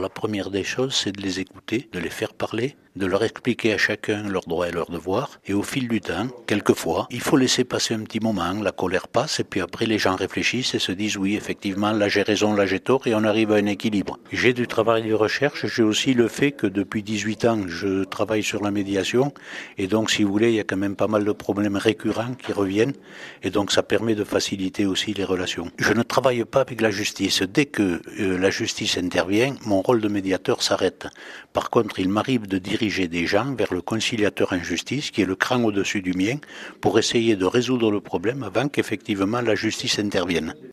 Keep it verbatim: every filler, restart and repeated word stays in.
la première des choses, c'est de les écouter, de les faire parler, de leur expliquer à chacun leurs droits et leurs devoirs. Et au fil du temps, quelquefois, il faut laisser passer un petit moment, la colère passe, et puis après les gens réfléchissent et se disent oui, effectivement, là j'ai raison, là j'ai tort, et on arrive à un équilibre. J'ai du travail de recherche, j'ai aussi le fait que depuis dix-huit ans, je travaille sur la médiation, et donc si vous voulez, il y a quand même pas mal de problèmes récurrents qui reviennent, et donc ça permet de faciliter aussi les relations. Je ne travaille pas avec la justice. Dès que euh, la justice intervient, mon rôle de médiateur s'arrête. Par contre, il m'arrive de diriger des gens vers le conciliateur en justice, qui est le cran au-dessus du mien, pour essayer de résoudre le problème avant qu'effectivement la justice intervienne.